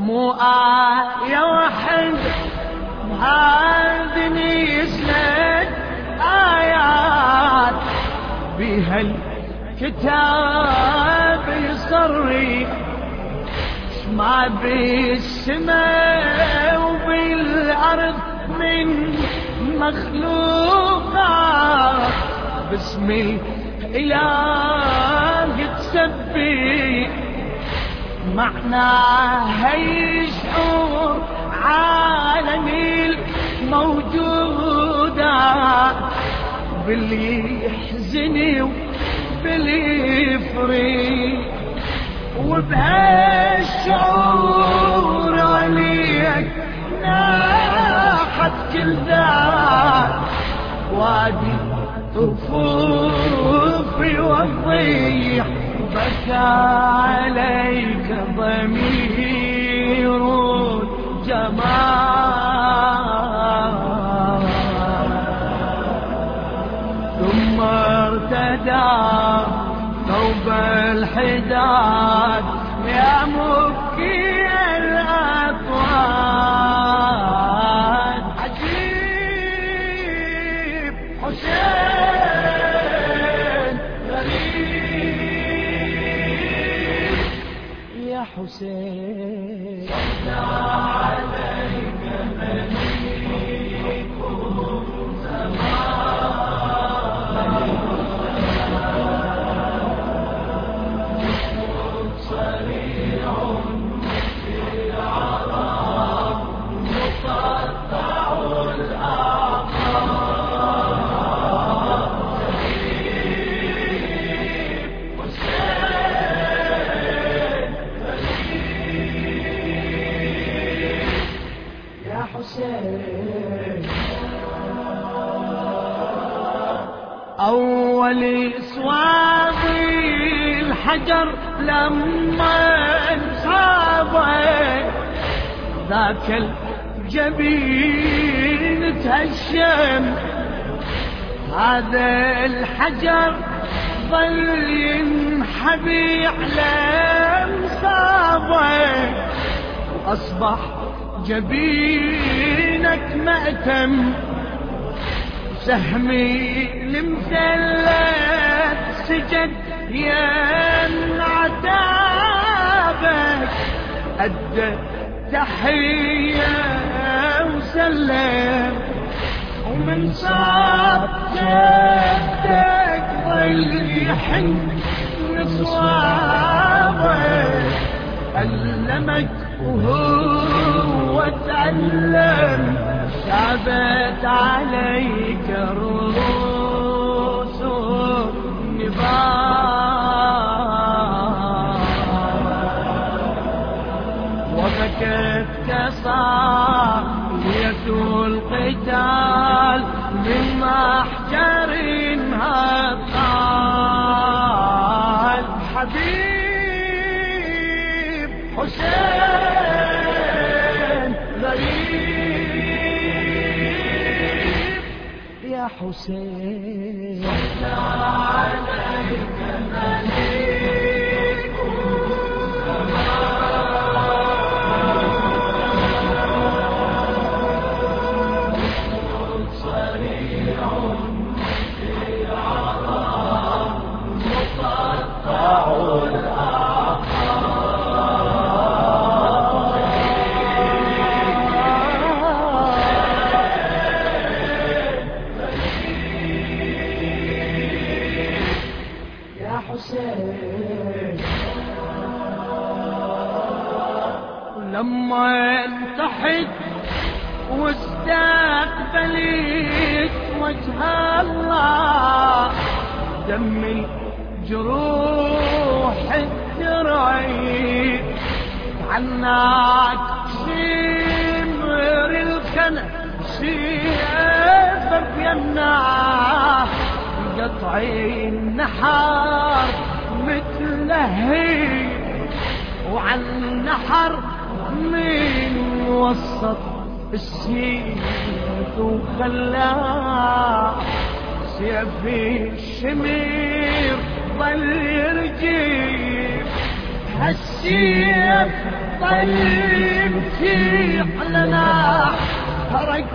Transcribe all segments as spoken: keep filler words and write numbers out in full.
مو آية واحد هذه نزلت آيات بها الكتاب يصري ما بالسماء وبالأرض من مخلوقات باسم الإله تسبي معناها يشعر عالم الموجودات باللي يحزني وباللي يفرح وبهالشعور عليك ناحت كل ذات وادي طفوفي وضيح بكى عليك ضمير جمال ثم ارتدى ثوب الحداد يا مبكي الأطوال عجيب حسين غريب يا حسين صلى عليك مليك زمان صريع في العرب مقطع الأعقاب غريب حسين غريب يا حسين أول صواغي الحجر لما انصابه ذاك الجبين تهشم هذا الحجر ظل ينحبي على مصابه وأصبح جبينك مأتم سهمي المثلث سجد يا عتابك أدى تحية وسلم ومن صاب جدك ظل يحن نصوابك علمك وهو تعلم شابت عليك الرؤوس النبال وبكت كصاحية القتال من محجر هطال حبيب حسين غريب يا حسين صلى عليك مليك صريع في العرب مقطع الأعقاب يا حسين لما انتحت واستقبلت وجه الله دم الجروح الدرعي عناك شمر الخنا سيفك يمنعه قطع النحر متلهي وعن النحر من وسط السيف وخلاه سيف الشمير ظل يرجف هالسيف طيب شيح لنا ترك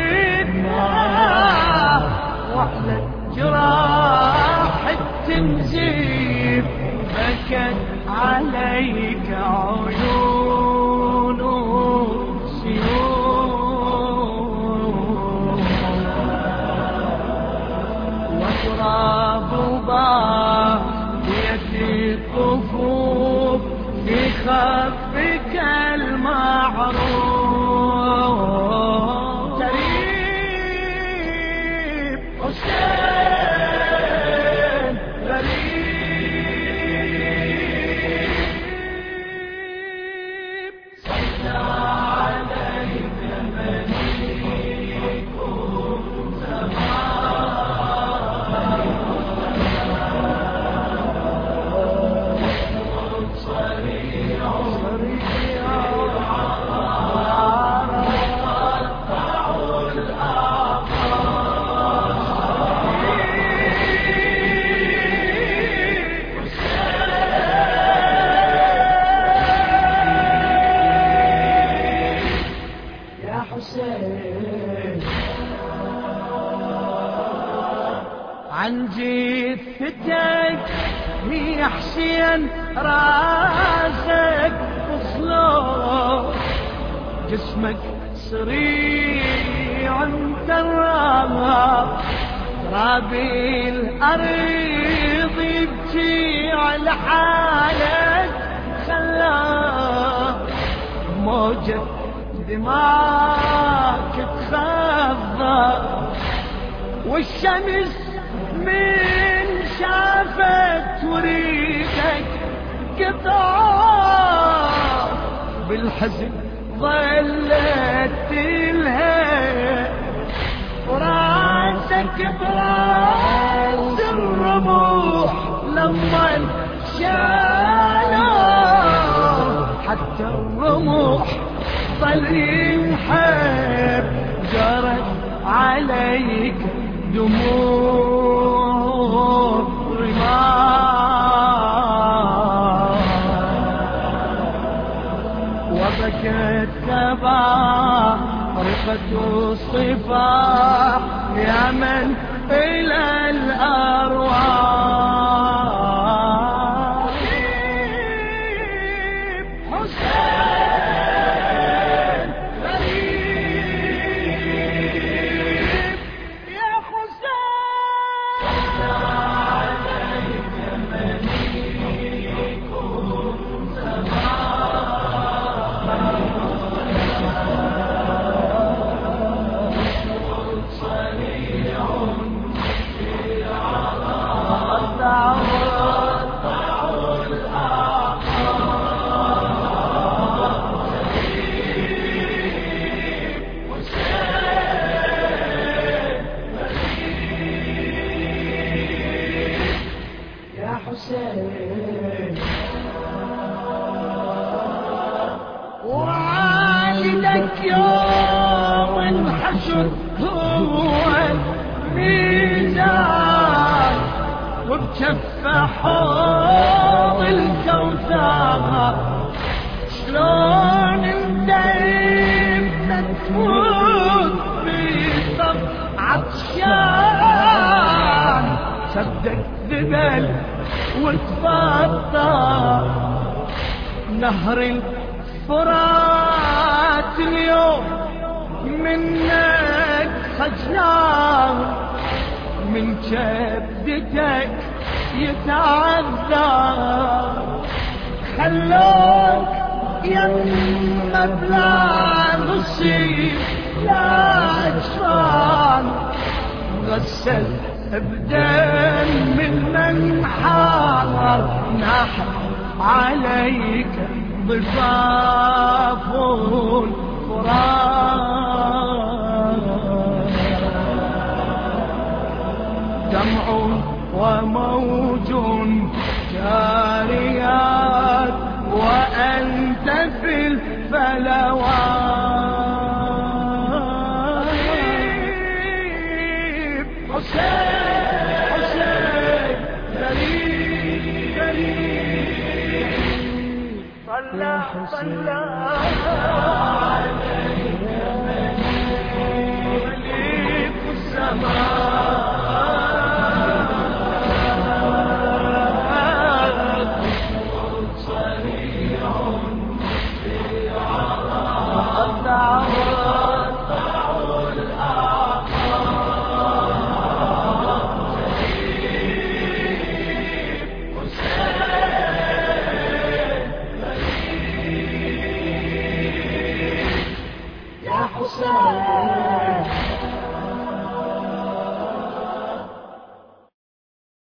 ودماه وعلى جراح التنزيف بكت عليك عيون سيوف وتراب باقية الطفوف في خفك المعروف قريب حسين غريب صلى عليك مليك عن جثتك يا حسين راسك وصلوه جسمك سريع تراب ترابي الأرض يبكي على حالك خلاه موجة دماغك تخضى والشمس من شافت وريدك قطع بالحزن ظلت تلهى وراسك براس الرموح لما شالوا حتى الرموح ظل ينحب جرت عليك دموع رمال وبكت كبارقة الصفاح يا من إلى الأرواح حسين غريب يا حسين عليك مليك وعالدك يوم الحشر هو الميزان وبجفة حوض الكوثر شلون انت تموت بصف عطشان شدك ذبل وتفطر نهر الفرات اليوم منك خجلان من كبدتك يتعذر خلوك يما بلا نصيب لا اجفان غسل بدم من منحار نحر عليك ضفاف الفرات دمع وموج جاريات وأنت في الفلوات حسين حسين غريب غريب صلى صلى مليك السماء صريع في عرض حسين